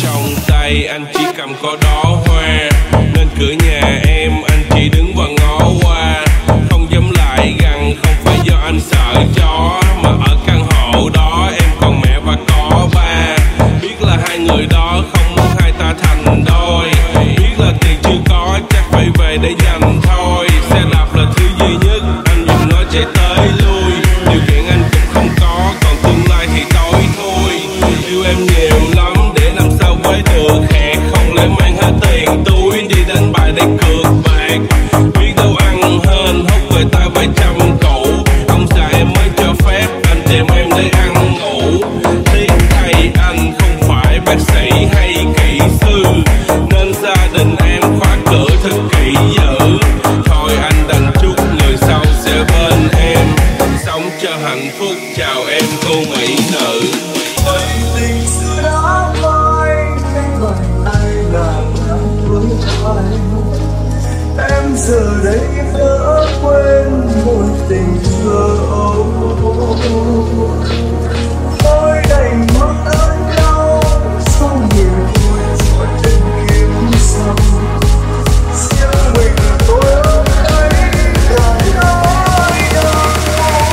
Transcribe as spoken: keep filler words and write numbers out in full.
trong tay anh chỉ cầm có đó hoa, nên cửa nhà em anh chỉ đứng và ngó qua. Không dám lại gần, không phải do anh sợ chó, mà ở căn hộ đó em còn mẹ và có ba. Biết là hai người đó không muốn hai ta thành đôi, biết là tiền chưa có chắc phải về để dành thôi. Xe đạp là thứ duy nhất anh dùng nó chạy tới lui, điều kiện anh cũng không có, còn tương lai thì tối thôi. Yêu em nhiều lắm để làm sao với được, hẹn không lẽ mang hết tiền túi đi đánh bài để cược bạc. Biết đâu ăn hên hút về tay vài trăm củ, ông già em mới cho phép anh tìm em để ăn ngủ. Tiếc thay anh không phải bác sĩ hay kỹ sư, nên gia đình em khóa cửa thật kỹ dữ. Thôi anh đành chúc người sau sẽ bên em, sống cho hạnh phúc. Chào em cô mỹ nữ. Tình xưa đã phai vài tay nàng với ai, em giờ đây lỡ quên một tình thơ ấu.